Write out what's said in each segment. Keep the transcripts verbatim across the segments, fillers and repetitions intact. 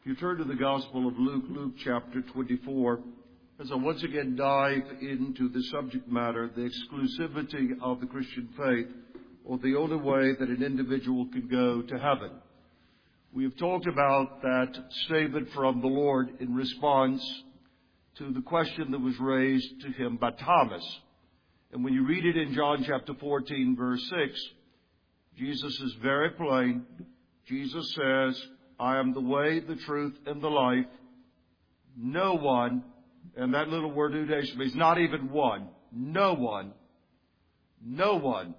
you turn to the Gospel of Luke, Luke chapter twenty-four, as I once again dive into the subject matter, the exclusivity of the Christian faith, or the only way that an individual can go to heaven. We have talked about that statement from the Lord in response to the question that was raised to him by Thomas. And when you read it in John chapter fourteen, verse six, Jesus is very plain. Jesus says, I am the way, the truth, and the life. No one, and that little word udation means not even one, no one, no one.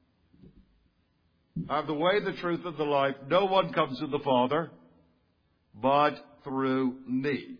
I am the way, the truth, and the life. No one comes to the Father but through me.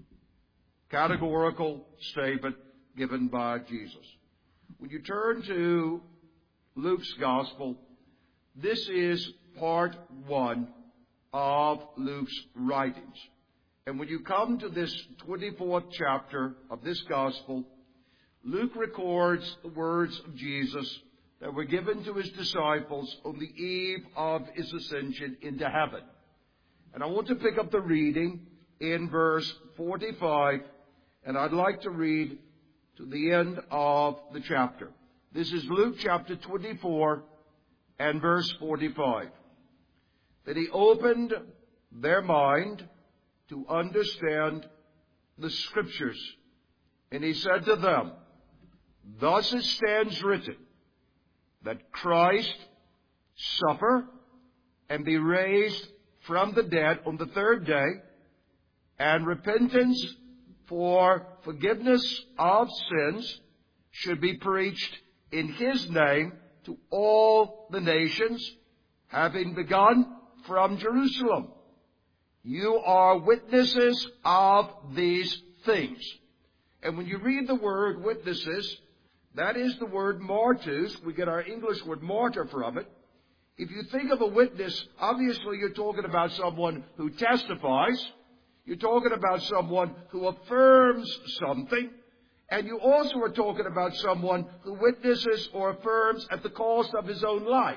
Categorical statement given by Jesus. When you turn to Luke's Gospel, this is part one of Luke's writings. And when you come to this twenty-fourth chapter of this Gospel, Luke records the words of Jesus that were given to his disciples on the eve of his ascension into heaven. And I want to pick up the reading in verse forty-five, and I'd like to read to the end of the chapter. This is Luke chapter twenty-four and verse forty-five. That he opened their mind to understand the Scriptures. And he said to them, thus it stands written, that Christ suffer and be raised from the dead on the third day, and repentance for forgiveness of sins should be preached in his name to all the nations, having begun from Jerusalem. You are witnesses of these things. And when you read the word witnesses, that is the word martyrs. We get our English word martyr from it. If you think of a witness, obviously you're talking about someone who testifies. You're talking about someone who affirms something. And you also are talking about someone who witnesses or affirms at the cost of his own life.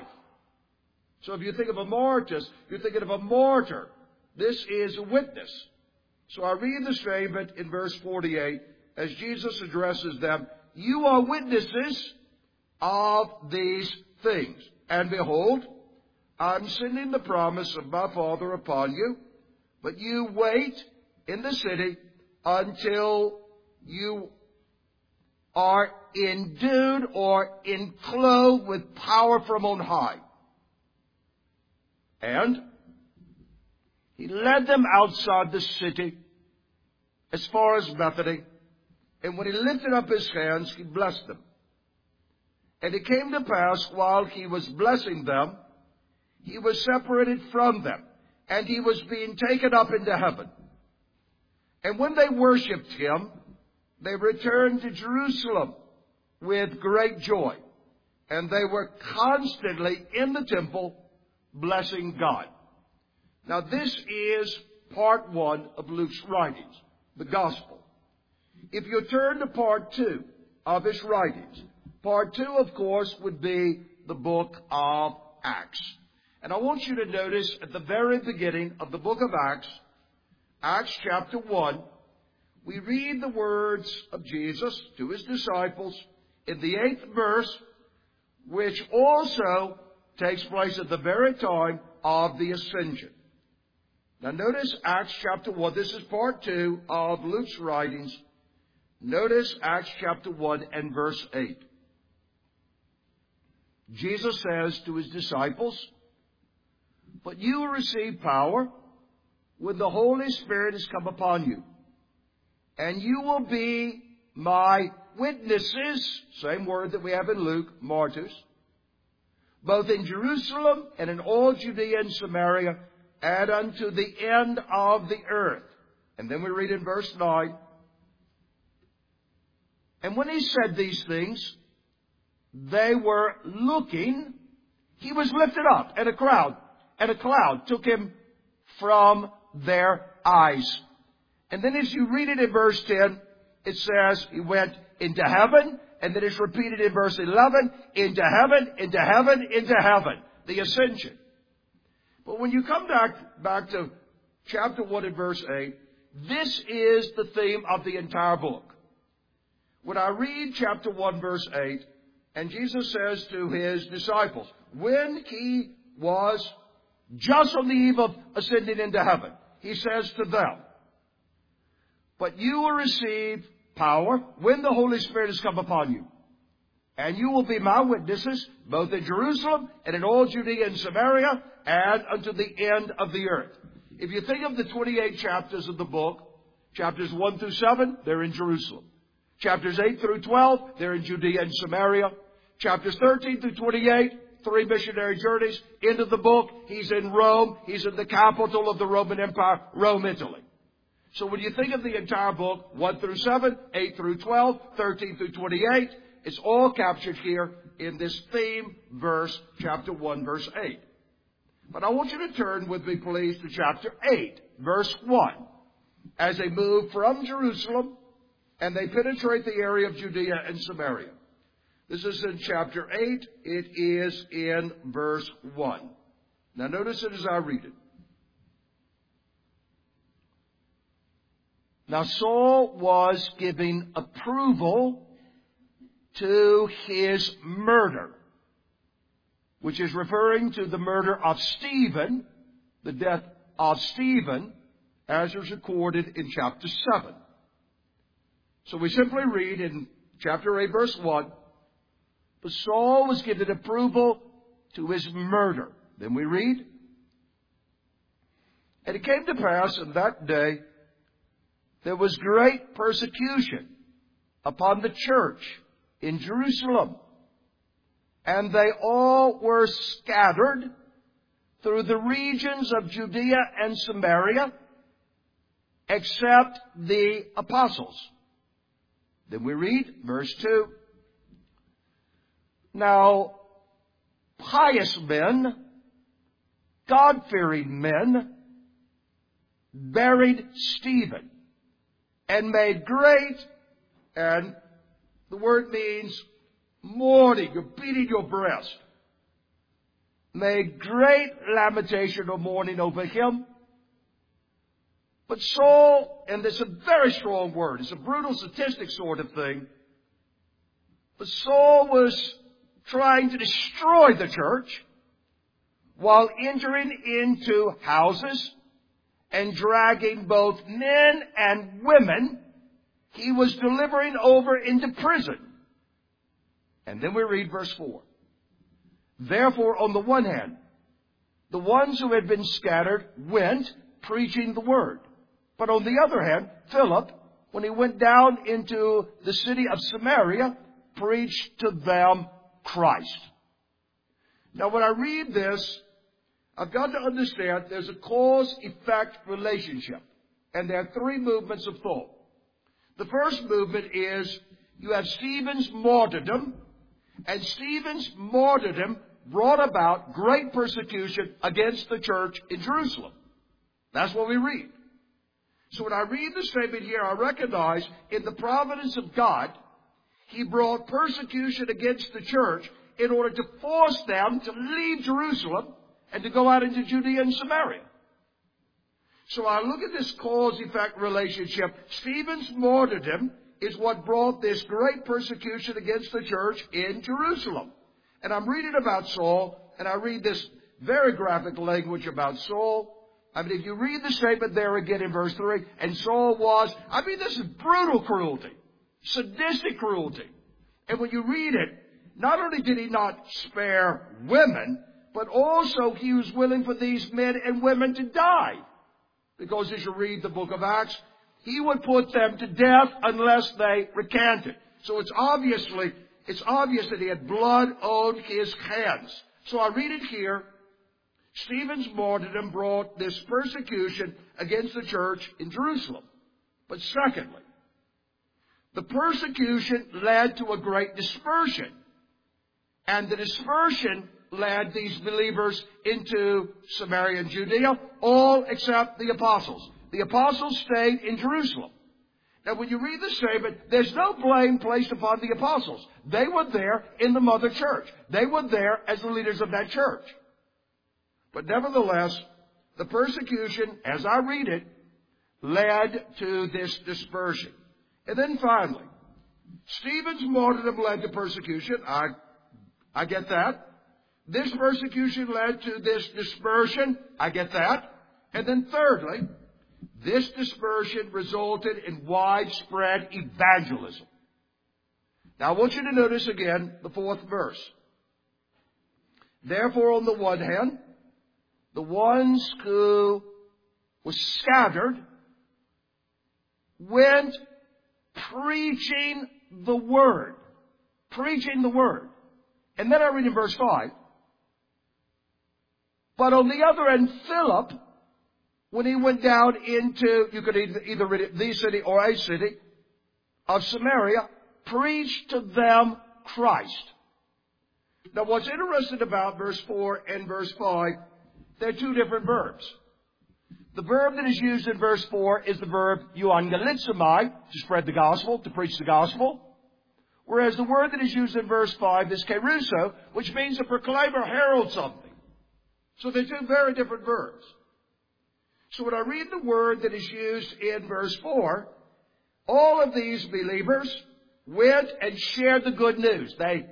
So if you think of a martyr, you're thinking of a martyr. This is a witness. So I read the statement in verse forty-eight as Jesus addresses them. You are witnesses of these things. And behold, I'm sending the promise of my Father upon you, but you wait in the city until you are endued or enclosed with power from on high. And he led them outside the city as far as Bethany. And when he lifted up his hands, he blessed them. And it came to pass, while he was blessing them, he was separated from them, and he was being taken up into heaven. And when they worshipped him, they returned to Jerusalem with great joy. And they were constantly in the temple blessing God. Now this is part one of Luke's writings, the Gospel. If you turn to part two of his writings, part two, of course, would be the book of Acts. And I want you to notice at the very beginning of the book of Acts, Acts chapter one, we read the words of Jesus to his disciples in the eighth verse, which also takes place at the very time of the ascension. Now notice Acts chapter one. This is part two of Luke's writings. Notice Acts chapter one and verse eight. Jesus says to his disciples, but you will receive power when the Holy Spirit has come upon you. And you will be my witnesses, same word that we have in Luke, martyrs, both in Jerusalem and in all Judea and Samaria, and unto the end of the earth. And then we read in verse nine, and when he said these things, they were looking. He was lifted up, and a crowd, and a cloud took him from their eyes. And then as you read it in verse ten, it says he went into heaven, and then it's repeated in verse eleven, into heaven, into heaven, into heaven, the ascension. But when you come back, back to chapter one and verse eight, this is the theme of the entire book. When I read chapter one, verse eight, and Jesus says to his disciples, when he was just on the eve of ascending into heaven, he says to them, but you will receive power when the Holy Spirit has come upon you. And you will be my witnesses, both in Jerusalem and in all Judea and Samaria, and unto the end of the earth. If you think of the twenty-eight chapters of the book, chapters one through seven, they're in Jerusalem. Chapters eight through twelve, they're in Judea and Samaria. Chapters thirteen through twenty-eight, three missionary journeys. End of the book, he's in Rome. He's in the capital of the Roman Empire, Rome, Italy. So when you think of the entire book, one through seven, eight through twelve, thirteen through twenty-eight, it's all captured here in this theme verse, chapter one, verse eight. But I want you to turn with me, please, to chapter eight, verse one. As they move from Jerusalem and they penetrate the area of Judea and Samaria. This is in chapter eight. It is in verse one. Now notice it as I read it. Now Saul was giving approval to his murder, which is referring to the murder of Stephen, the death of Stephen, as is recorded in chapter seven. So we simply read in chapter eight, verse one, but Saul was given approval to his murder. Then we read, and it came to pass in that day, there was great persecution upon the church in Jerusalem, and they all were scattered through the regions of Judea and Samaria, except the apostles. Then we read verse two. Now, pious men, God-fearing men, buried Stephen and made great, and the word means mourning, you're beating your breast, made great lamentation or mourning over him. But Saul, and this is a very strong word, it's a brutal statistic sort of thing, but Saul was trying to destroy the church while entering into houses and dragging both men and women. He was delivering over into prison. And then we read verse four. Therefore, on the one hand, the ones who had been scattered went preaching the word. But on the other hand, Philip, when he went down into the city of Samaria, preached to them Christ. Now, when I read this, I've got to understand there's a cause-effect relationship. And there are three movements of thought. The first movement is you have Stephen's martyrdom, and Stephen's martyrdom brought about great persecution against the church in Jerusalem. That's what we read. So when I read the statement here, I recognize in the providence of God, He brought persecution against the church in order to force them to leave Jerusalem and to go out into Judea and Samaria. So I look at this cause-effect relationship. Stephen's martyrdom is what brought this great persecution against the church in Jerusalem. And I'm reading about Saul, and I read this very graphic language about Saul. I mean, if you read the statement there again in verse three, and Saul was, I mean, this is brutal cruelty, sadistic cruelty. And when you read it, not only did he not spare women, but also he was willing for these men and women to die. Because as you read the book of Acts, he would put them to death unless they recanted. So it's obviously, it's obvious that he had blood on his hands. So I read it here. Stephen's martyrdom brought this persecution against the church in Jerusalem. But secondly, the persecution led to a great dispersion. And the dispersion led these believers into Samaria and Judea, all except the apostles. The apostles stayed in Jerusalem. Now, when you read the statement, there's no blame placed upon the apostles. They were there in the mother church. They were there as the leaders of that church. But nevertheless, the persecution, as I read it, led to this dispersion. And then finally, Stephen's martyrdom led to persecution. I, I get that. This persecution led to this dispersion. I get that. And then thirdly, this dispersion resulted in widespread evangelism. Now I want you to notice again the fourth verse. Therefore, on the one hand, the ones who were scattered went preaching the word. Preaching the word. And then I read in verse five. But on the other end, Philip, when he went down into, you could either, either read it, the city or a city of Samaria, preached to them Christ. Now what's interesting about verse four and verse five, they're two different verbs. The verb that is used in verse four is the verb euangelizomai, to spread the gospel, to preach the gospel. Whereas the word that is used in verse five is keruso, which means to proclaim or herald something. So they're two very different verbs. So when I read the word that is used in verse four, all of these believers went and shared the good news. They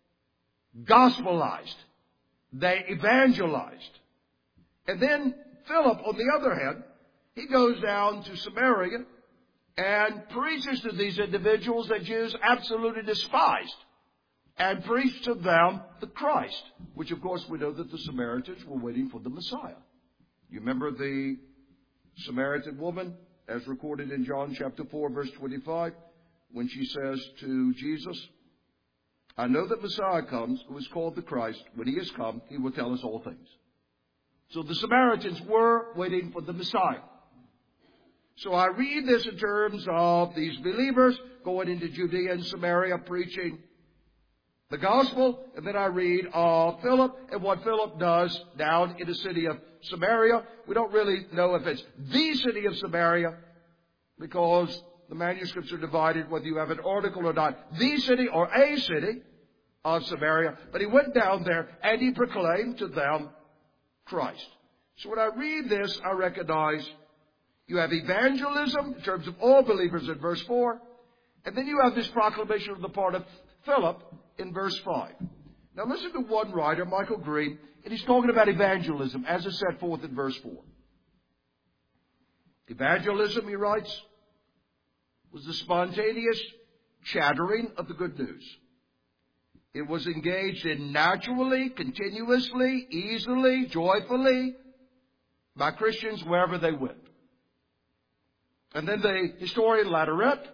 gospelized. They evangelized. And then Philip, on the other hand, he goes down to Samaria and preaches to these individuals that Jews absolutely despised, and preached to them the Christ, which of course we know that the Samaritans were waiting for the Messiah. You remember the Samaritan woman, as recorded in John chapter four, verse twenty-five, when she says to Jesus, I know that Messiah comes, who is called the Christ. When he has come, he will tell us all things. So the Samaritans were waiting for the Messiah. So I read this in terms of these believers going into Judea and Samaria preaching the gospel. And then I read of Philip and what Philip does down in the city of Samaria. We don't really know if it's the city of Samaria, because the manuscripts are divided whether you have an article or not. The city or a city of Samaria. But he went down there and he proclaimed to them Christ. So when I read this, I recognize you have evangelism in terms of all believers in verse four. And then you have this proclamation on the part of Philip in verse five. Now listen to one writer, Michael Green, and he's talking about evangelism as is set forth in verse four. Evangelism, he writes, was the spontaneous chattering of the good news. It was engaged in naturally, continuously, easily, joyfully by Christians wherever they went. And then the historian Latourette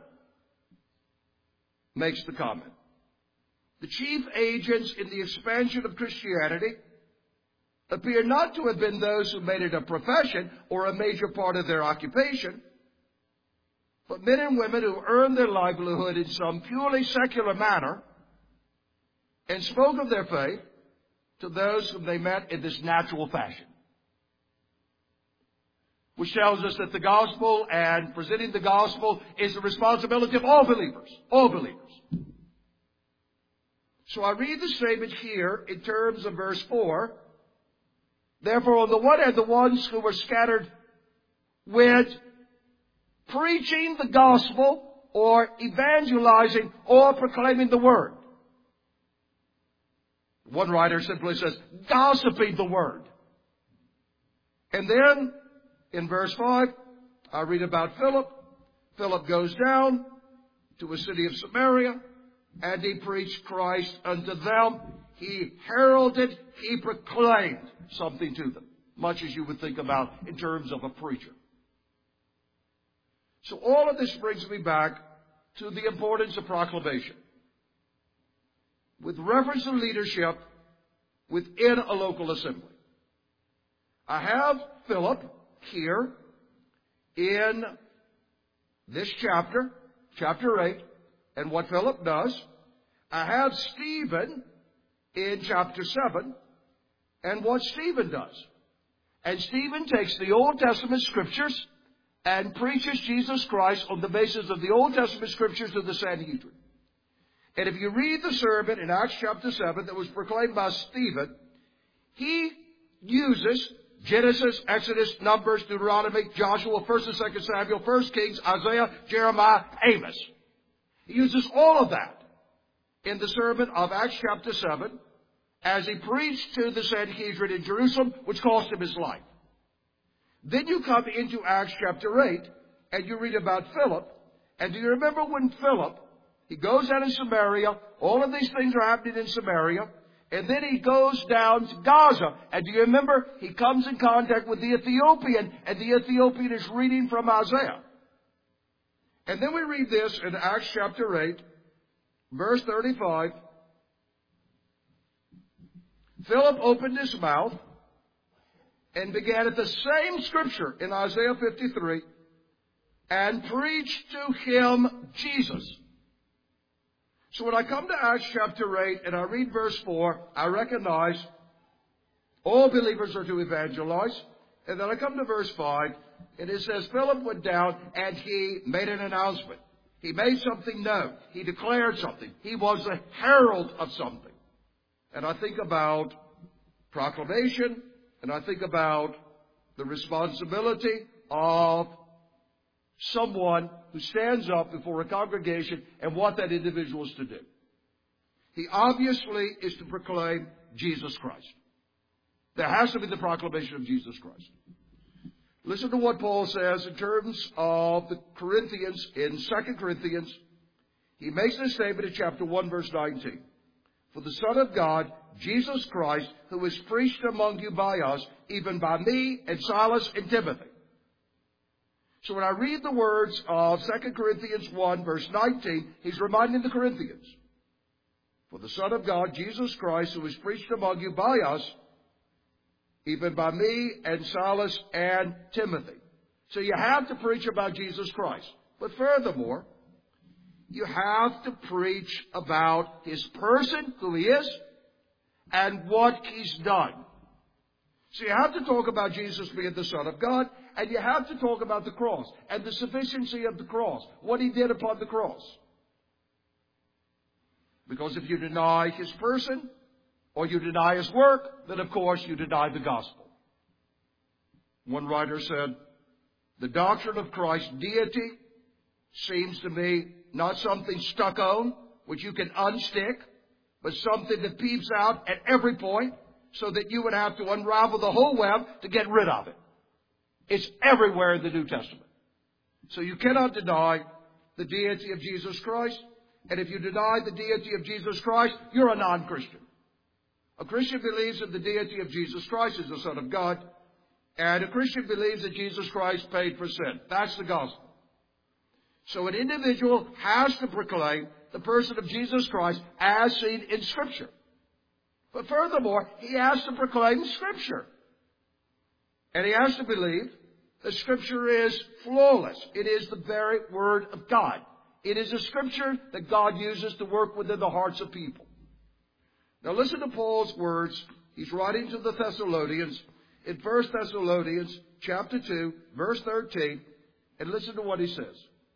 makes the comment. The chief agents in the expansion of Christianity appear not to have been those who made it a profession or a major part of their occupation, but men and women who earned their livelihood in some purely secular manner and spoke of their faith to those whom they met in this natural fashion. Which tells us that the gospel and presenting the gospel is the responsibility of all believers. All believers. So I read the statement here in terms of verse four. Therefore, on the one hand, the ones who were scattered went preaching the gospel or evangelizing or proclaiming the word. One writer simply says, gossiping the word. And then, in verse five, I read about Philip. Philip goes down to a city of Samaria, and he preached Christ unto them. He heralded, he proclaimed something to them, much as you would think about in terms of a preacher. So all of this brings me back to the importance of proclamation. With reference to leadership within a local assembly. I have Philip here in this chapter, chapter eight, and what Philip does. I have Stephen in chapter seven, and what Stephen does. And Stephen takes the Old Testament scriptures and preaches Jesus Christ on the basis of the Old Testament scriptures to the Sanhedrin. And if you read the sermon in Acts chapter seven that was proclaimed by Stephen, he uses Genesis, Exodus, Numbers, Deuteronomy, Joshua, First and Second Samuel, First Kings, Isaiah, Jeremiah, Amos. He uses all of that in the sermon of Acts chapter seven as he preached to the Sanhedrin in Jerusalem, which cost him his life. Then you come into Acts chapter eight and you read about Philip. And do you remember when Philip, he goes down in Samaria, all of these things are happening in Samaria, and then he goes down to Gaza. And do you remember, he comes in contact with the Ethiopian, and the Ethiopian is reading from Isaiah. And then we read this in Acts chapter eight, verse thirty-five. Philip opened his mouth and began at the same scripture in Isaiah fifty-three and preached to him Jesus. So when I come to Acts chapter eight and I read verse four, I recognize all believers are to evangelize. And then I come to verse five, and it says, Philip went down and he made an announcement. He made something known. He declared something. He was the herald of something. And I think about proclamation, and I think about the responsibility of someone who stands up before a congregation and what that individual is to do. He obviously is to proclaim Jesus Christ. There has to be the proclamation of Jesus Christ. Listen to what Paul says in terms of the Corinthians in Second Corinthians. He makes this statement in chapter one, verse nineteen. For the Son of God, Jesus Christ, who is preached among you by us, even by me and Silas and Timothy. So when I read the words of Second Corinthians one, verse nineteen, he's reminding the Corinthians. For the Son of God, Jesus Christ, who is preached among you by us, even by me and Silas and Timothy. So you have to preach about Jesus Christ. But furthermore, you have to preach about His person, who He is, and what He's done. So you have to talk about Jesus being the Son of God, and you have to talk about the cross and the sufficiency of the cross, what He did upon the cross. Because if you deny His person, or you deny His work, then of course you deny the gospel. One writer said, the doctrine of Christ's deity seems to me not something stuck on, which you can unstick, but something that peeps out at every point, so that you would have to unravel the whole web to get rid of it. It's everywhere in the New Testament. So you cannot deny the deity of Jesus Christ. And if you deny the deity of Jesus Christ, you're a non-Christian. A Christian believes in the deity of Jesus Christ as the Son of God. And a Christian believes that Jesus Christ paid for sin. That's the gospel. So an individual has to proclaim the person of Jesus Christ as seen in Scripture. But furthermore, he has to proclaim Scripture. And he has to believe that Scripture is flawless. It is the very Word of God. It is a Scripture that God uses to work within the hearts of people. Now listen to Paul's words. He's writing to the Thessalonians in First Thessalonians chapter two, verse thirteen. And listen to what he says.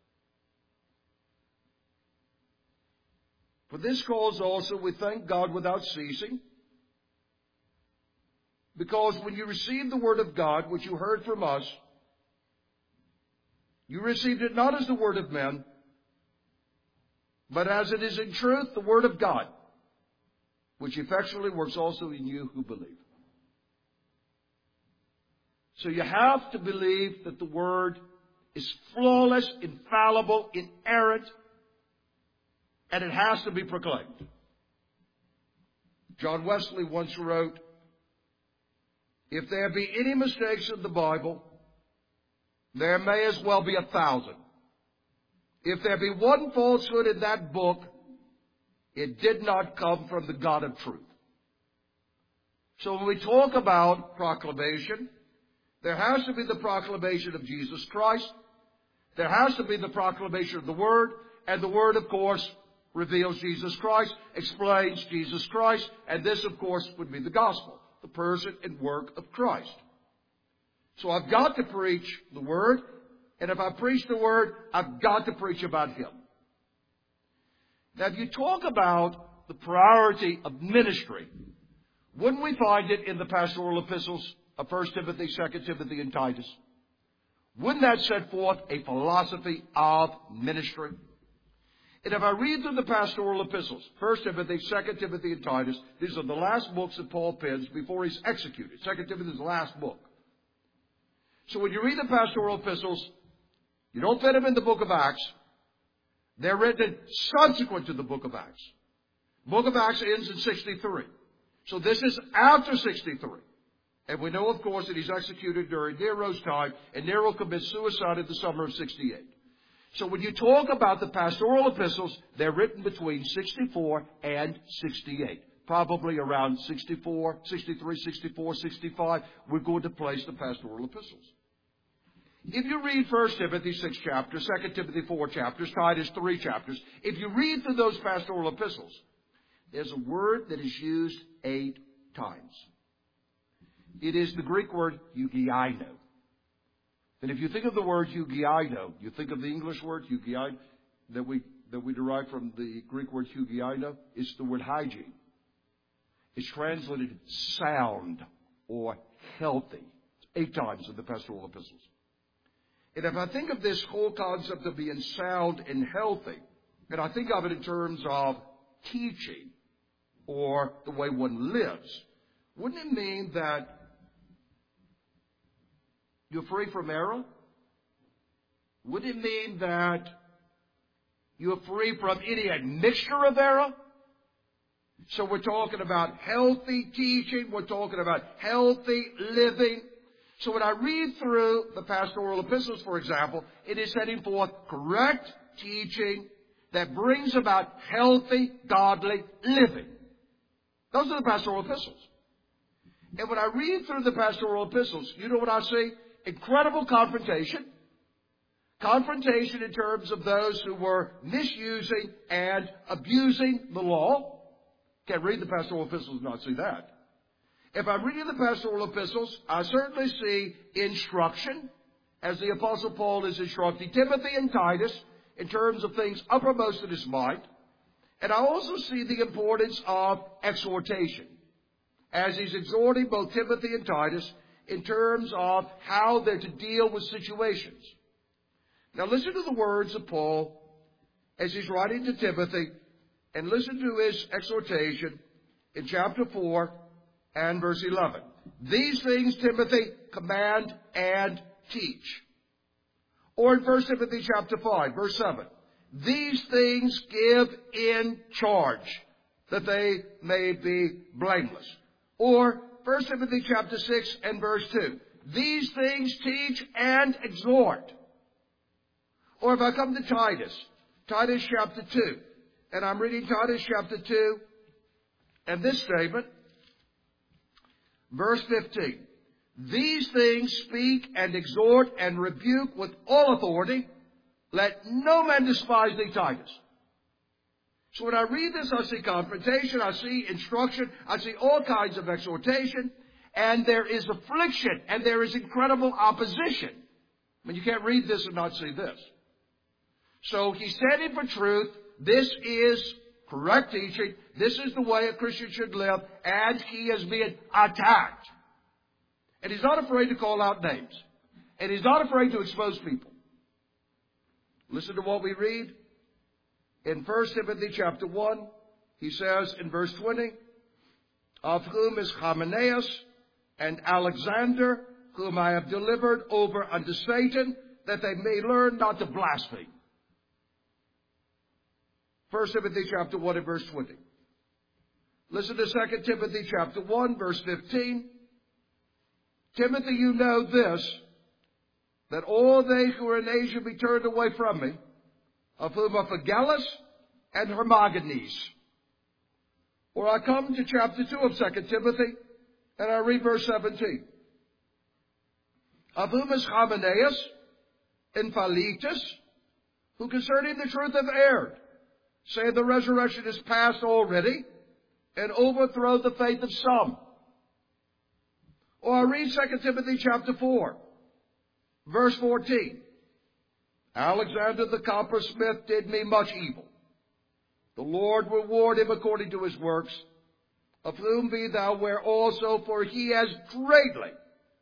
For this cause also we thank God without ceasing, because when you received the word of God, which you heard from us, you received it not as the word of men, but as it is in truth the word of God, which effectually works also in you who believe. So you have to believe that the word is flawless, infallible, inerrant, and it has to be proclaimed. John Wesley once wrote, if there be any mistakes in the Bible, there may as well be a thousand. If there be one falsehood in that book, it did not come from the God of truth. So when we talk about proclamation, there has to be the proclamation of Jesus Christ. There has to be the proclamation of the Word. And the Word, of course, reveals Jesus Christ, explains Jesus Christ. And this, of course, would be the gospel, the person and work of Christ. So I've got to preach the Word. And if I preach the Word, I've got to preach about Him. Now, if you talk about the priority of ministry, wouldn't we find it in the pastoral epistles of First Timothy, Second Timothy, and Titus, wouldn't that set forth a philosophy of ministry? And if I read through the pastoral epistles, First Timothy, Second Timothy, and Titus, these are the last books that Paul pens before he's executed. Second Timothy is the last book. So when you read the pastoral epistles, you don't fit them in the book of Acts. They're written subsequent to the book of Acts. The book of Acts ends in sixty-three. So this is after sixty-three. And we know, of course, that he's executed during Nero's time, and Nero commits suicide in the summer of sixty-eight. So when you talk about the pastoral epistles, they're written between sixty-four and sixty-eight. Probably around sixty-four, sixty-three, sixty-four, sixty-five, we're going to place the pastoral epistles. If you read First Timothy six chapters, Second Timothy four chapters, Titus three chapters, if you read through those pastoral epistles, there's a word that is used eight times. It is the Greek word eugiaino. And if you think of the word eugiaino, you think of the English word eugiaino that we that we derive from the Greek word eugiaino, it's the word hygiene. It's translated sound or healthy. Eight times in the pastoral epistles. And if I think of this whole concept of being sound and healthy, and I think of it in terms of teaching or the way one lives, wouldn't it mean that you're free from error? Wouldn't it mean that you're free from any admixture of error? So we're talking about healthy teaching. We're talking about healthy living. So when I read through the pastoral epistles, for example, it is setting forth correct teaching that brings about healthy, godly living. Those are the pastoral epistles. And when I read through the pastoral epistles, you know what I see? Incredible confrontation. Confrontation in terms of those who were misusing and abusing the law. Can't read the pastoral epistles and not see that. If I'm reading the pastoral epistles, I certainly see instruction, as the Apostle Paul is instructing Timothy and Titus in terms of things uppermost in his mind. And I also see the importance of exhortation, as he's exhorting both Timothy and Titus in terms of how they're to deal with situations. Now listen to the words of Paul as he's writing to Timothy, and listen to his exhortation in chapter four and verse eleven. These things, Timothy, command and teach. Or in First Timothy chapter five, verse seven. These things give in charge, that they may be blameless. Or First Timothy chapter six and verse two. These things teach and exhort. Or if I come to Titus, Titus chapter two, and I'm reading Titus chapter two, and this statement, verse fifteen. These things speak and exhort and rebuke with all authority. Let no man despise thee, Titus. So when I read this, I see confrontation, I see instruction, I see all kinds of exhortation, and there is affliction, and there is incredible opposition. I mean, you can't read this and not see this. So he's standing for truth. This is correct teaching. This is the way a Christian should live, and he is being attacked. And he's not afraid to call out names. And he's not afraid to expose people. Listen to what we read. In First Timothy chapter one, he says in verse twenty, of whom is Hymenaeus and Alexander, whom I have delivered over unto Satan, that they may learn not to blaspheme. First Timothy chapter one and verse twenty. Listen to Second Timothy chapter one, verse fifteen. Timothy, you know this, that all they who are in Asia be turned away from me, of whom are Phygellus and Hermogenes. Or I come to chapter two of Second Timothy, and I read verse seventeen. Of whom is Hymenaeus and Philetus, who concerning the truth have erred, say the resurrection is past already, and overthrow the faith of some. Or I read Second Timothy chapter four, verse fourteen. Alexander the coppersmith did me much evil. The Lord reward him according to his works, of whom be thou aware also, for he has greatly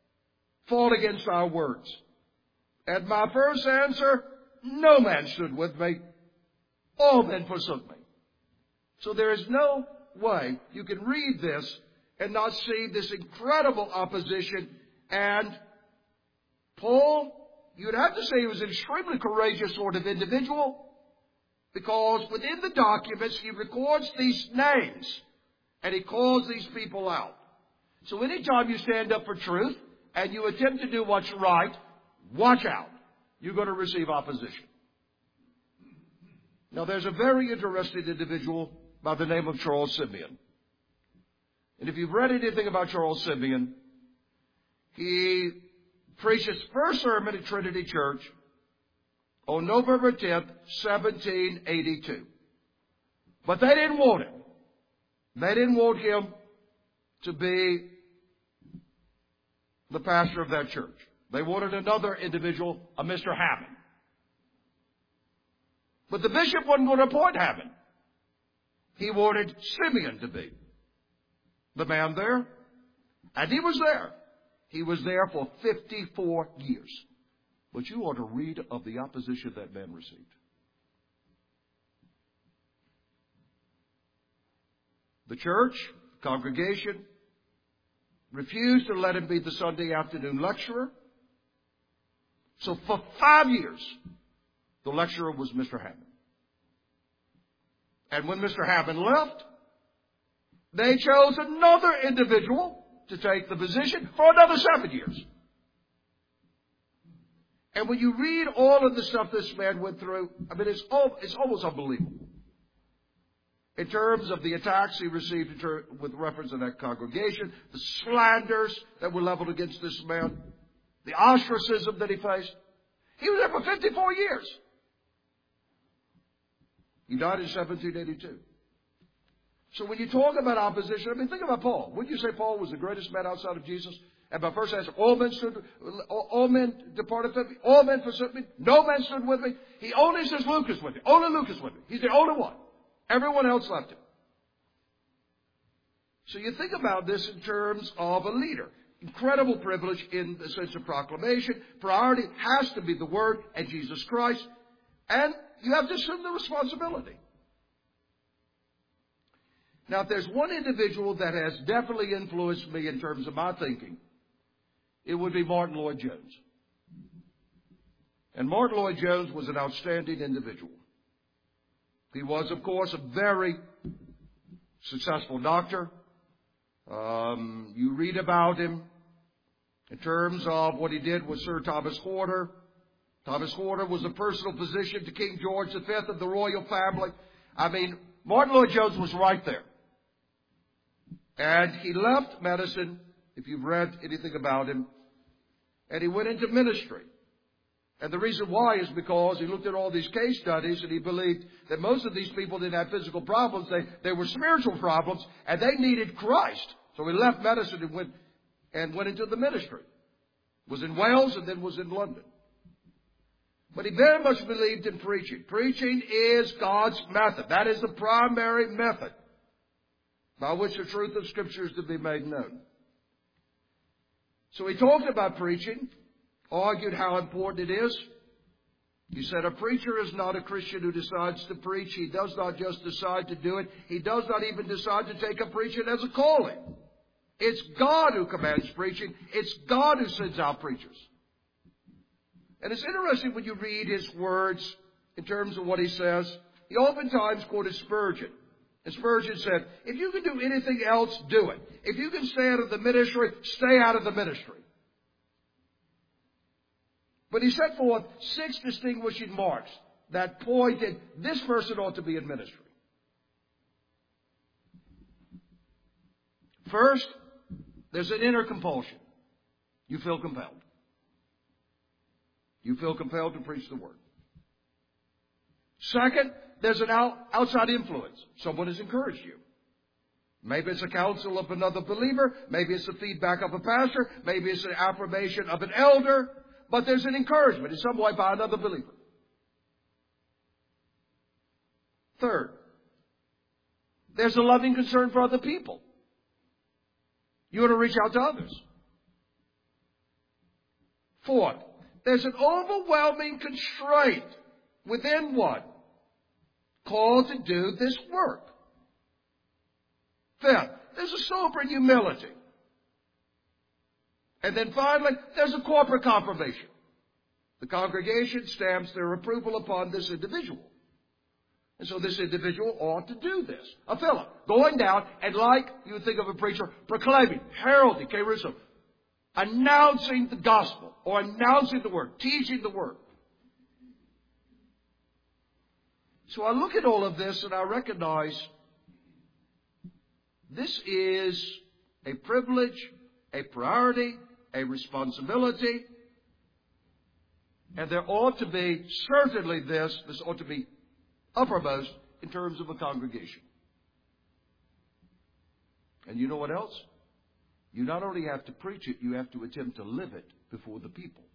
fought against our words. And my first answer, no man stood with me. All men forsook me. So there is no way you can read this and not see this incredible opposition. And Paul, you'd have to say he was an extremely courageous sort of individual, because within the documents he records these names and he calls these people out. So anytime you stand up for truth and you attempt to do what's right, watch out. You're going to receive opposition. Now, there's a very interesting individual by the name of Charles Simeon. And if you've read anything about Charles Simeon, he preached his first sermon at Trinity Church on November tenth, seventeen eighty-two. But they didn't want him. They didn't want him to be the pastor of that church. They wanted another individual, a Mister Hammond. But the bishop wasn't going to appoint Hammond. He wanted Simeon to be the man there. And he was there. He was there for fifty-four years. But you ought to read of the opposition that man received. The church, congregation, refused to let him be the Sunday afternoon lecturer. So for five years, the lecturer was Mister Hammond. And when Mister Hammond left, they chose another individual to take the position for another seven years. And when you read all of the stuff this man went through, I mean, it's, all, it's almost unbelievable. In terms of the attacks he received in ter- with reference to that congregation, the slanders that were leveled against this man, the ostracism that he faced. He was there for fifty-four years. He died in seventeen eighty-two. So when you talk about opposition, I mean, think about Paul. Wouldn't you say Paul was the greatest man outside of Jesus? And my first answer, all men stood, all, all men departed from me, all men forsook me, no man stood with me. He only says Luke is with me. Only Luke is with me. He's the only one. Everyone else left him. So you think about this in terms of a leader. Incredible privilege in the sense of proclamation. Priority has to be the Word and Jesus Christ. And you have to assume the responsibility. Now, if there's one individual that has definitely influenced me in terms of my thinking, it would be Martin Lloyd-Jones. And Martin Lloyd-Jones was an outstanding individual. He was, of course, a very successful doctor. Um, you read about him in terms of what he did with Sir Thomas Horner. Thomas Horner was a personal physician to King George the Fifth of the royal family. I mean, Martin Lloyd-Jones was right there. And he left medicine, if you've read anything about him, and he went into ministry. And the reason why is because he looked at all these case studies and he believed that most of these people didn't have physical problems. They, they were spiritual problems and they needed Christ. So he left medicine and went, and went into the ministry. Was in Wales and then was in London. But he very much believed in preaching. Preaching is God's method. That is the primary method by which the truth of Scripture is to be made known. So he talked about preaching, argued how important it is. He said a preacher is not a Christian who decides to preach. He does not just decide to do it. He does not even decide to take up preaching as a calling. It's God who commands preaching. It's God who sends out preachers. And it's interesting when you read his words in terms of what he says. He oftentimes quoted Spurgeon. And Spurgeon said, if you can do anything else, do it. If you can stay out of the ministry, stay out of the ministry. But he set forth six distinguishing marks that pointed this person ought to be in ministry. First, there's an inner compulsion. You feel compelled. You feel compelled to preach the Word. Second, there's an out, outside influence. Someone has encouraged you. Maybe it's a counsel of another believer. Maybe it's the feedback of a pastor. Maybe it's an affirmation of an elder. But there's an encouragement in some way by another believer. Third, there's a loving concern for other people. You want to reach out to others. Fourth, there's an overwhelming constraint within one called to do this work. Fifth, there's a sober humility. And then finally, there's a corporate confirmation. The congregation stamps their approval upon this individual. And so this individual ought to do this. A fellow going down and, like you would think of a preacher, proclaiming, heralding, kerusso, announcing the gospel or announcing the word, teaching the word. So I look at all of this and I recognize this is a privilege, a priority, a responsibility. And there ought to be, certainly this, this ought to be uppermost in terms of a congregation. And you know what else? You not only have to preach it, you have to attempt to live it before the people.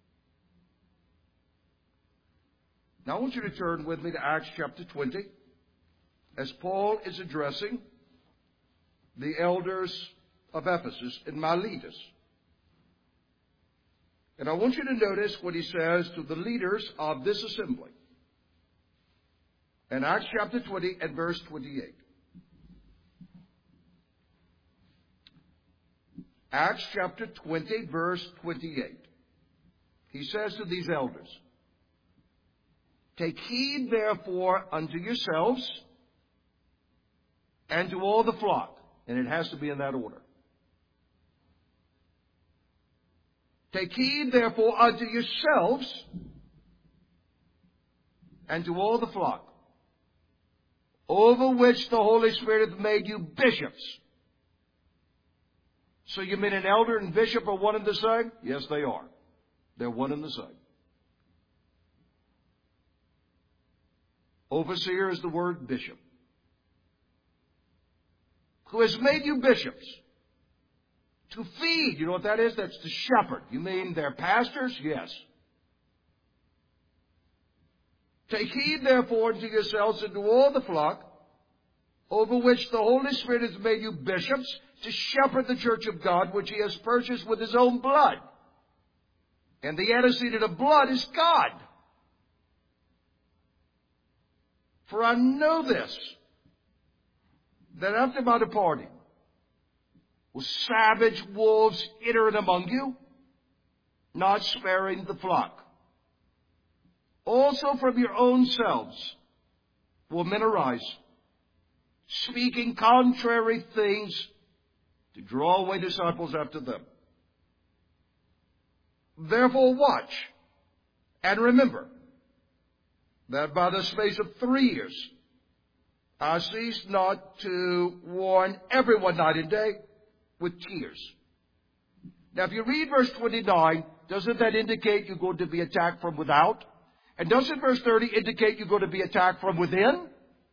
Now I want you to turn with me to Acts chapter twenty, as Paul is addressing the elders of Ephesus in Miletus. And I want you to notice what he says to the leaders of this assembly. In Acts chapter twenty and verse twenty-eight. Acts chapter twenty, verse twenty-eight. He says to these elders, "Take heed therefore unto yourselves and to all the flock." And it has to be in that order. "Take heed therefore unto yourselves and to all the flock, over which the Holy Spirit hath made you bishops." So you mean an elder and bishop are one and the same? Yes, they are. They're one and the same. Overseer is the word bishop. Who has made you bishops to feed. You know what that is? That's to shepherd. You mean they're pastors? Yes. "Take heed therefore unto yourselves and to all the flock, over which the Holy Spirit has made you bishops, to shepherd the church of God, which he has purchased with his own blood." And the antecedent of blood is God. "For I know this, that after my departing will savage wolves enter in among you, not sparing the flock. Also from your own selves will men arise, speaking contrary things to draw away disciples after them. Therefore watch and remember that by the space of three years I cease not to warn everyone night and day with tears." Now if you read verse twenty-nine, doesn't that indicate you're going to be attacked from without? And doesn't verse thirty indicate you're going to be attacked from within?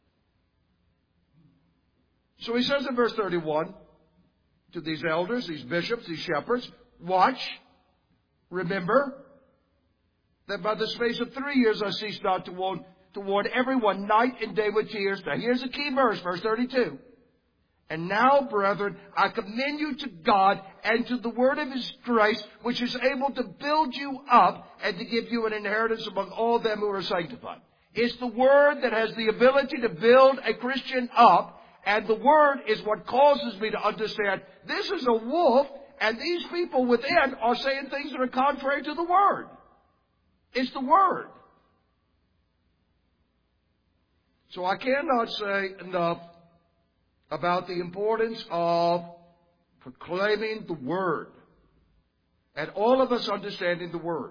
So he says in verse thirty-one to these elders, these bishops, these shepherds, "Watch, remember that by the space of three years I cease not to warn to warn everyone night and day with tears." Now here's a key verse, verse thirty-two. "And now, brethren, I commend you to God and to the word of his grace, which is able to build you up and to give you an inheritance among all them who are sanctified." It's the word that has the ability to build a Christian up, and the word is what causes me to understand this is a wolf, and these people within are saying things that are contrary to the word. It's the word. So I cannot say enough about the importance of proclaiming the word and all of us understanding the word.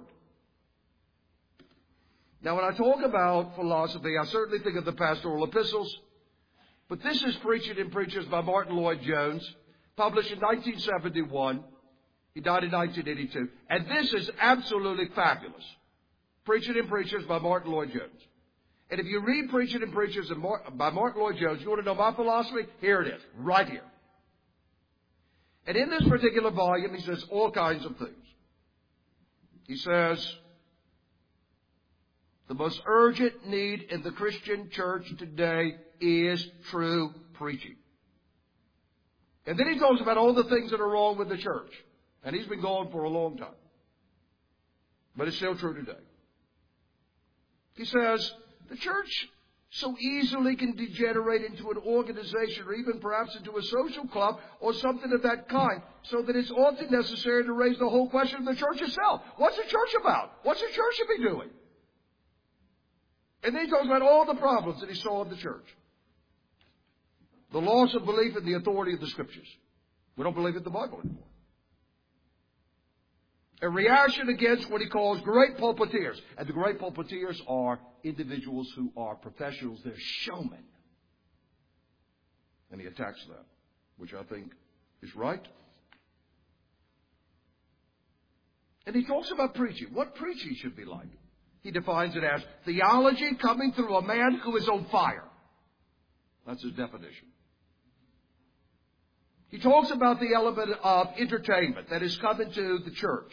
Now when I talk about philosophy, I certainly think of the pastoral epistles, but this is Preaching and Preachers by Martin Lloyd-Jones, published in nineteen seventy-one. He died in nineteen eighty-two. And this is absolutely fabulous. Preaching and Preachers by Martin Lloyd-Jones. And if you read Preaching and Preachers by Martin Lloyd-Jones, you want to know my philosophy? Here it is, right here. And in this particular volume, he says all kinds of things. He says, the most urgent need in the Christian church today is true preaching. And then he talks about all the things that are wrong with the church. And he's been gone for a long time. But it's still true today. He says, the church so easily can degenerate into an organization or even perhaps into a social club or something of that kind, so that it's often necessary to raise the whole question of the church itself. What's the church about? What's the church should be doing? And then he talks about all the problems that he saw in the church. The loss of belief in the authority of the Scriptures. We don't believe in the Bible anymore. A reaction against what he calls great pulpiteers. And the great pulpiteers are individuals who are professionals. They're showmen. And he attacks them, which I think is right. And he talks about preaching. What preaching should be like. He defines it as theology coming through a man who is on fire. That's his definition. He talks about the element of entertainment that is coming to the church.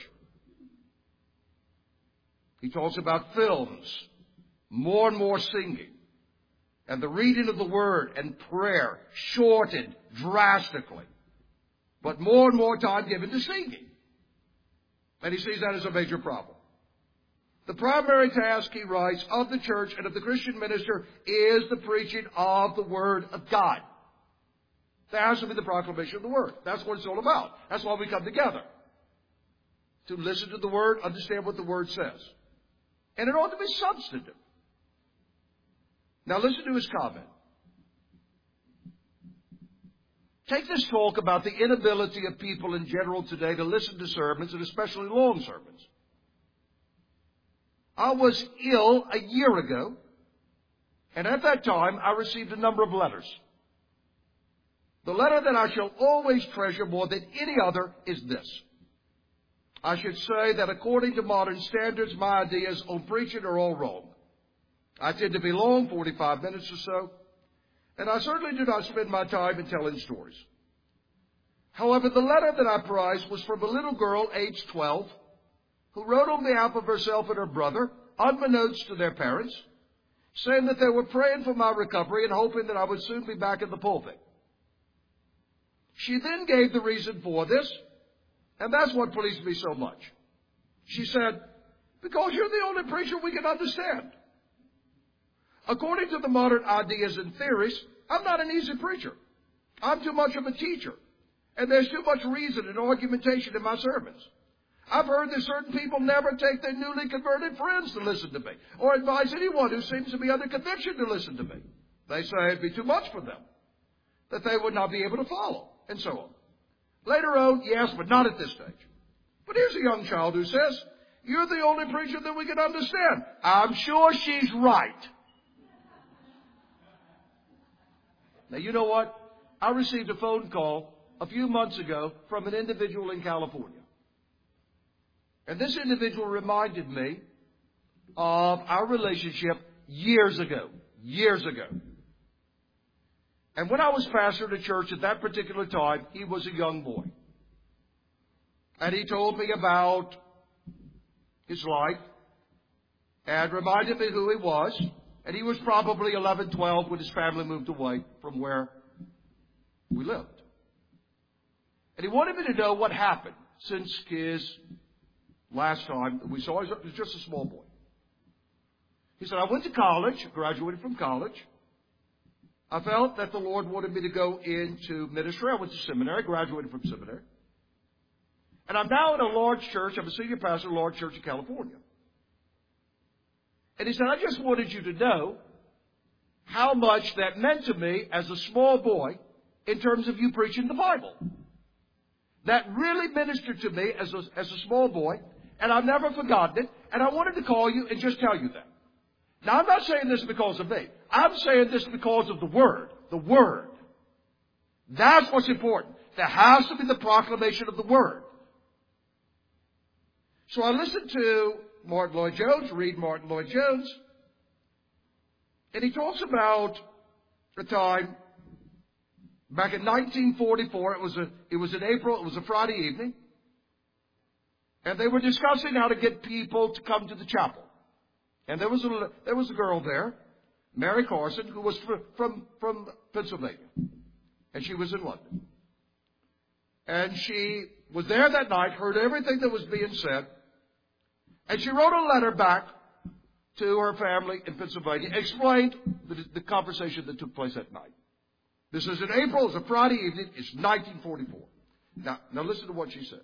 He talks about films, more and more singing, and the reading of the Word and prayer shortened drastically, but more and more time given to singing. And he sees that as a major problem. The primary task, he writes, of the church and of the Christian minister is the preaching of the Word of God. There has to be the proclamation of the Word. That's what it's all about. That's why we come together. To listen to the Word, understand what the Word says. And it ought to be substantive. Now listen to his comment. Take this talk about the inability of people in general today to listen to sermons, and especially long sermons. I was ill a year ago, and at that time I received a number of letters. The letter that I shall always treasure more than any other is this. I should say that according to modern standards, my ideas on preaching are all wrong. I tend to be long, forty-five minutes or so, and I certainly do not spend my time in telling stories. However, the letter that I prize was from a little girl, aged twelve, who wrote on behalf of herself and her brother, unbeknownst to their parents, saying that they were praying for my recovery and hoping that I would soon be back in the pulpit. She then gave the reason for this, and that's what pleased me so much. She said, because you're the only preacher we can understand. According to the modern ideas and theories, I'm not an easy preacher. I'm too much of a teacher. And there's too much reason and argumentation in my sermons. I've heard that certain people never take their newly converted friends to listen to me, or advise anyone who seems to be under conviction to listen to me. They say it'd be too much for them, that they would not be able to follow, and so on. Later on, yes, but not at this stage. But here's a young child who says, you're the only preacher that we can understand. I'm sure she's right. Now, you know what? I received a phone call a few months ago from an individual in California. And this individual reminded me of our relationship years ago. Years ago. And when I was pastor at a church at that particular time, he was a young boy. And he told me about his life and reminded me who he was. And he was probably eleven, twelve when his family moved away from where we lived. And he wanted me to know what happened since his last time that we saw. He was just a small boy. He said, I went to college, graduated from college. I felt that the Lord wanted me to go into ministry. I went to seminary, graduated from seminary. And I'm now in a large church. I'm a senior pastor in a large church in California. And he said, I just wanted you to know how much that meant to me as a small boy in terms of you preaching the Bible. That really ministered to me as a, as a small boy, and I've never forgotten it, and I wanted to call you and just tell you that. Now, I'm not saying this because of me. I'm saying this because of the Word. The Word. That's what's important. There has to be the proclamation of the Word. So I listened to Martin Lloyd-Jones, read Martin Lloyd-Jones, and he talks about a time back in nineteen forty-four. It was a, it was in April. It was a Friday evening. And they were discussing how to get people to come to the chapel. And there was a, there was a girl there, Mary Carson, who was from, from, from Pennsylvania. And she was in London. And she was there that night, heard everything that was being said. And she wrote a letter back to her family in Pennsylvania, explained the, the conversation that took place that night. This is in April, it's a Friday evening, it's nineteen forty-four. Now, now listen to what she said.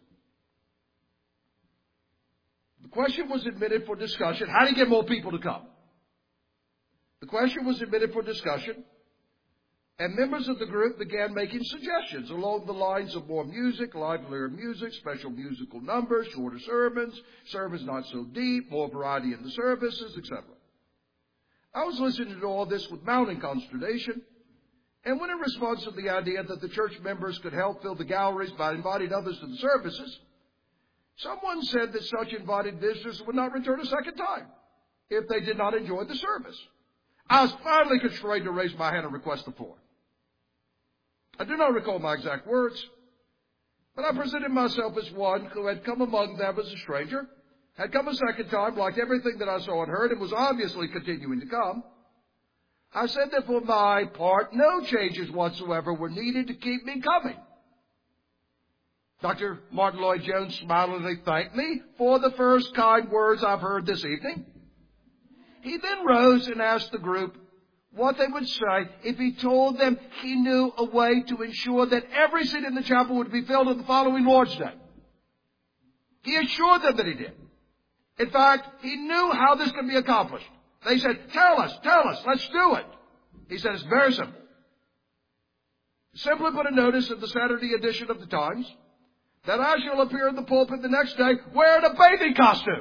The question was admitted for discussion, how do you get more people to come? The question was admitted for discussion, and members of the group began making suggestions along the lines of more music, livelier music, special musical numbers, shorter sermons, sermons not so deep, more variety in the services, et cetera. I was listening to all this with mounting consternation, and when in response to the idea that the church members could help fill the galleries by inviting others to the services, someone said that such invited visitors would not return a second time if they did not enjoy the service. I was finally constrained to raise my hand and request the floor. I do not recall my exact words, but I presented myself as one who had come among them as a stranger, had come a second time, liked everything that I saw and heard, and was obviously continuing to come. I said that for my part, no changes whatsoever were needed to keep me coming. Doctor Martin Lloyd-Jones smilingly thanked me for the first kind words I've heard this evening. He then rose and asked the group what they would say if he told them he knew a way to ensure that every seat in the chapel would be filled on the following Lord's Day. He assured them that he did. In fact, he knew how this could be accomplished. They said, tell us, tell us, let's do it. He said, it's very simple. Simply put a notice in the Saturday edition of the Times that I shall appear in the pulpit the next day wearing a bathing costume.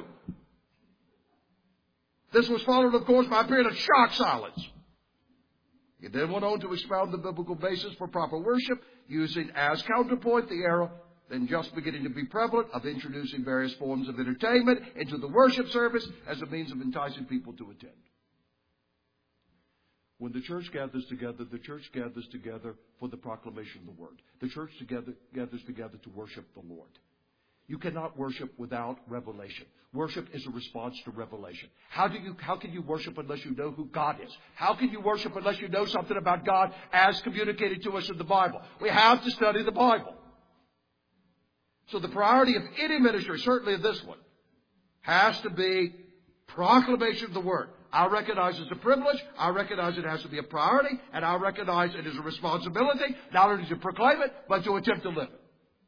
This was followed, of course, by a period of shocked silence. He then went on to expound the biblical basis for proper worship, using as counterpoint the era then just beginning to be prevalent of introducing various forms of entertainment into the worship service as a means of enticing people to attend. When the church gathers together, the church gathers together for the proclamation of the word. The church together gathers together to worship the Lord. You cannot worship without revelation. Worship is a response to revelation. How do you, how can you worship unless you know who God is? How can you worship unless you know something about God as communicated to us in the Bible? We have to study the Bible. So the priority of any ministry, certainly of this one, has to be proclamation of the word. I recognize it's a privilege. I recognize it has to be a priority. And I recognize it is a responsibility, not only to proclaim it, but to attempt to live it.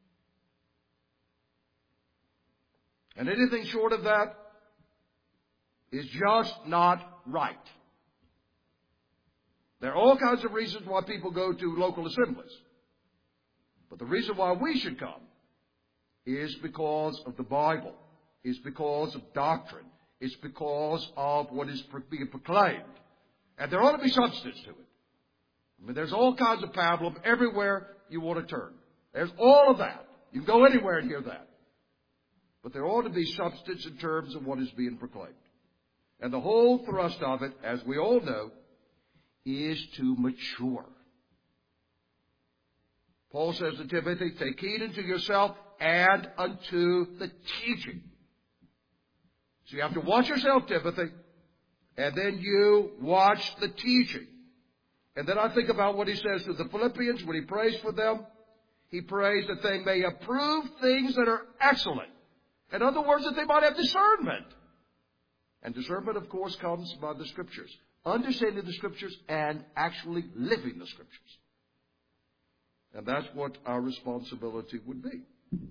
And anything short of that is just not right. There are all kinds of reasons why people go to local assemblies. But the reason why we should come is because of the Bible. It's because of doctrine. It's because of what is being proclaimed. And there ought to be substance to it. I mean, there's all kinds of pablum everywhere you want to turn. There's all of that. You can go anywhere and hear that. But there ought to be substance in terms of what is being proclaimed. And the whole thrust of it, as we all know, is to mature. Paul says to Timothy, take heed unto yourself and unto the teaching. So you have to watch yourself, Timothy, and then you watch the teaching. And then I think about what he says to the Philippians when he prays for them. He prays that they may approve things that are excellent. In other words, that they might have discernment. And discernment, of course, comes by the Scriptures. Understanding the Scriptures and actually living the Scriptures. And that's what our responsibility would be.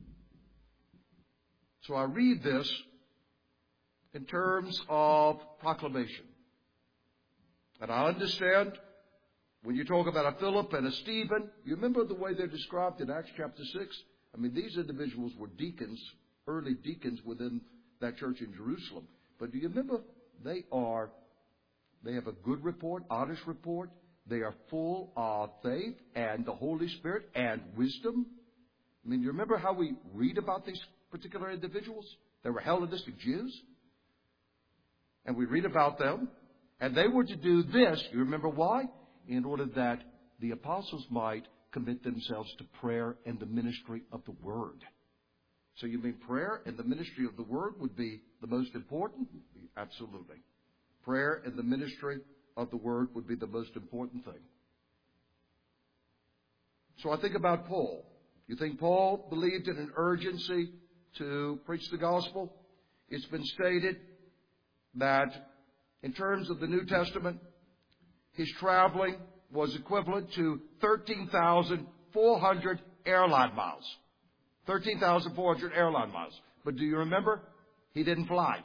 So I read this in terms of proclamation. And I understand when you talk about a Philip and a Stephen, you remember the way they're described in Acts chapter six? I mean, these individuals were deacons, early deacons within that church in Jerusalem. But do you remember they are, they have a good report, honest report. They are full of faith and the Holy Spirit and wisdom. I mean, you remember how we read about these particular individuals? They were Hellenistic Jews. And we read about them. And they were to do this. You remember why? In order that the apostles might commit themselves to prayer and the ministry of the Word. So you mean prayer and the ministry of the Word would be the most important? Absolutely. Prayer and the ministry of the Word would be the most important thing. So I think about Paul. You think Paul believed in an urgency to preach the gospel? it's been stated that in terms of the New Testament, his traveling was equivalent to thirteen thousand four hundred airline miles. thirteen thousand four hundred airline miles. But do you remember? He didn't fly.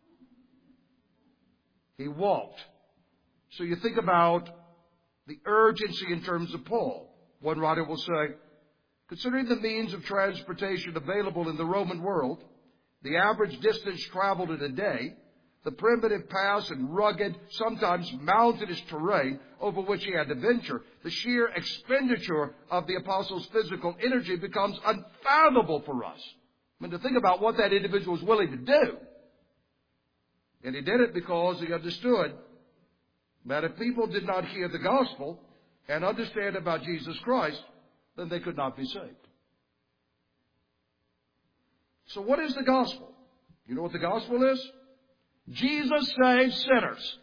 He walked. So you think about the urgency in terms of Paul. One writer will say, considering the means of transportation available in the Roman world, the average distance traveled in a day, the primitive paths and rugged, sometimes mountainous terrain over which he had to venture, the sheer expenditure of the apostle's physical energy becomes unfathomable for us. I mean, to think about what that individual was willing to do. And he did it because he understood that if people did not hear the gospel and understand about Jesus Christ, then they could not be saved. So what is the gospel? You know what the gospel is? Jesus saves sinners.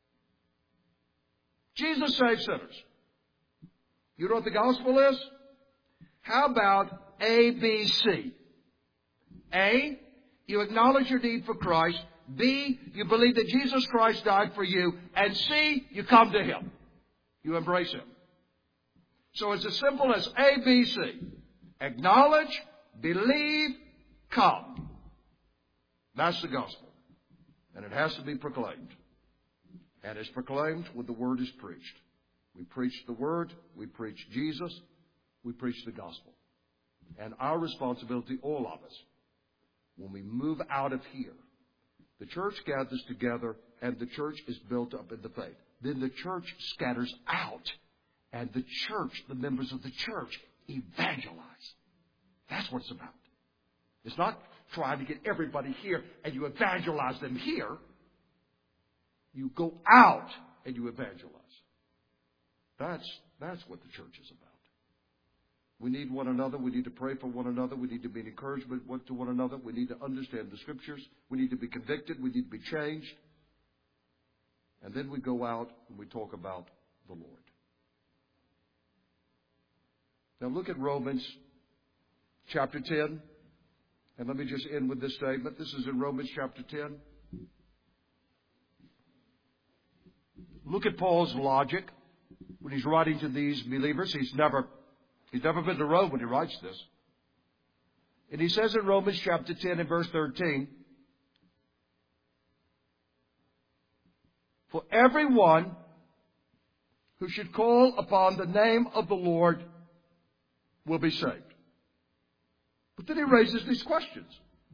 Jesus saves sinners. You know what the gospel is? How about A, B, C? A, you acknowledge your need for Christ. B, you believe that Jesus Christ died for you. And C, you come to Him. You embrace Him. So it's as simple as A, B, C. Acknowledge, believe, come. That's the gospel. And it has to be proclaimed. And it's proclaimed when the word is preached. We preach the word, we preach Jesus, we preach the gospel. And our responsibility, all of us, when we move out of here, the church gathers together and the church is built up in the faith. Then the church scatters out. And the church, the members of the church, evangelize. That's what it's about. It's not trying to get everybody here and you evangelize them here. You go out and you evangelize. That's, that's what the church is about. We need one another. We need to pray for one another. We need to be an encouragement to one another. We need to understand the Scriptures. We need to be convicted. We need to be changed. And then we go out and we talk about the Lord. Now look at Romans chapter ten. And let me just end with this statement. This is in Romans chapter ten. Look at Paul's logic when he's writing to these believers. He's never, he's never been to Rome when he writes this. And he says in Romans chapter ten and verse thirteen, for everyone who should call upon the name of the Lord will be saved. But then he raises these questions.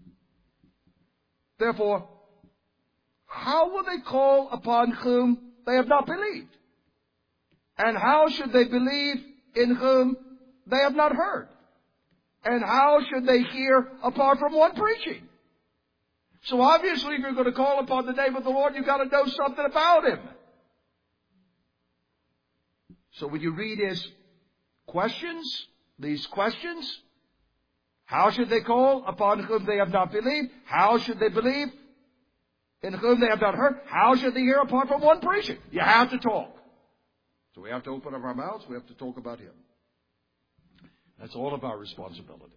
Therefore, how will they call upon whom they have not believed? And how should they believe in whom they have not heard? And how should they hear apart from one preaching? So obviously, if you're going to call upon the name of the Lord, you've got to know something about Him. So when you read his questions, these questions, how should they call upon whom they have not believed? How should they believe in whom they have not heard? How should they hear apart from one preaching? You have to talk. So we have to open up our mouths. We have to talk about Him. That's all of our responsibility.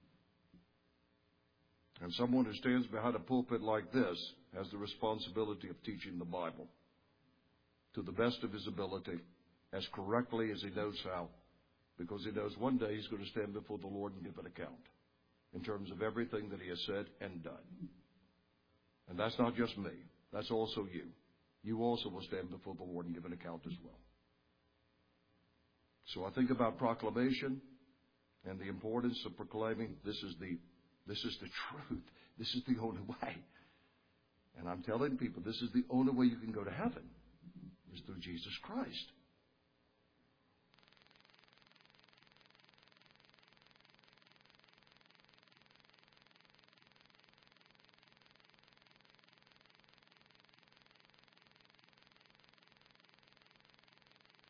And someone who stands behind a pulpit like this has the responsibility of teaching the Bible to the best of his ability, as correctly as he knows how, because he knows one day he's going to stand before the Lord and give an account in terms of everything that he has said and done. And that's not just me. That's also you. You also will stand before the Lord and give an account as well. So I think about proclamation and the importance of proclaiming this is the this is the truth. This is the only way. And I'm telling people, this is the only way you can go to heaven, is through Jesus Christ.